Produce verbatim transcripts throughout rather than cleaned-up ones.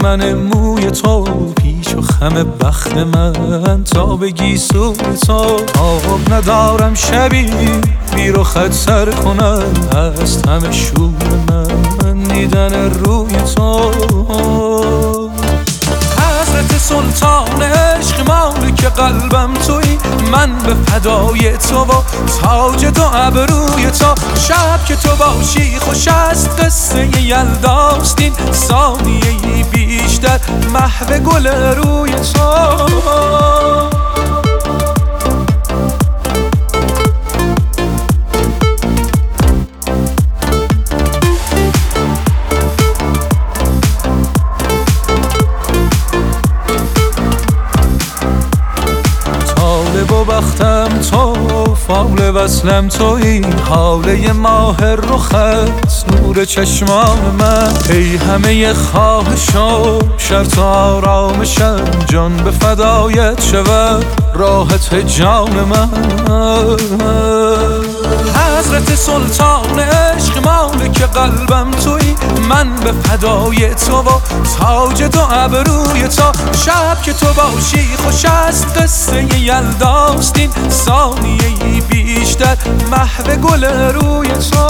خرمن موی تو، پیچ و خم بخت من تا بگی سوی تو. آب ندارم شبی بی رخت سر کنم، هست همه شور من دیدن روی تو. حضرت سلطان عشق مالک قلبم تویی، من به فدای تو و تاج دو ابروی تو. شب که تو باشی خوش است قصه یلداست، این ثانیه‌ای بیشتر محو گل روی تو. و بختم تو، فال وصلم تویی، حاله ماه رخت نور چشمان من. ای همه خواهشم شرط آرامشم، جان به فدایت شود راحت جان من. حضرت سلطان عشق مالک قلبم تویی، من به فدای تو و تاج دو ابروی تو. شب که تو باشی خوش است قصه یلداست، این ثانیه‌ای بیشتر محو گل روی تو.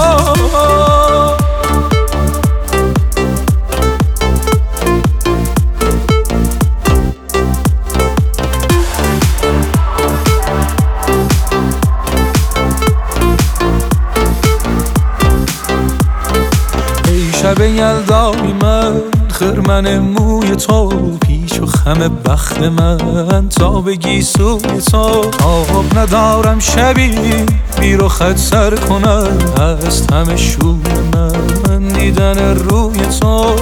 شب یلدای من، خرمن موی تو، پیچ و خم بخت من تا بگی سوی تو. آب ندارم شبی بی رخت سر کنم، هست همه شور من دیدن روی تو.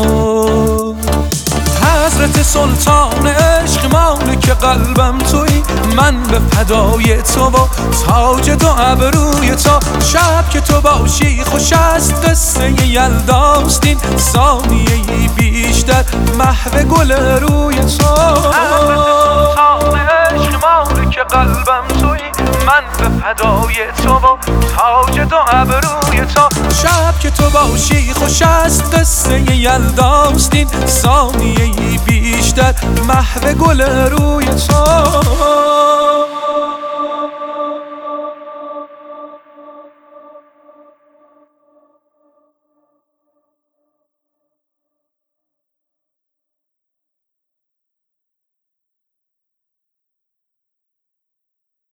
حضرت سلطان عشق مالک قلبم تویی، من به فدای تو و تاج دو ابروی تو. شب که تو باشی خوش است قصه یلداست، این ثانیه‌ای بیشتر محو گل روی تو. حضرت سلطان عشق مالک قلبم تویی، من به فدای تو و تاج دو ابروی تو. شب که تو باشی خوش است قصه یلداست، این ثانیه‌ای بیشتر محو گل روی تو.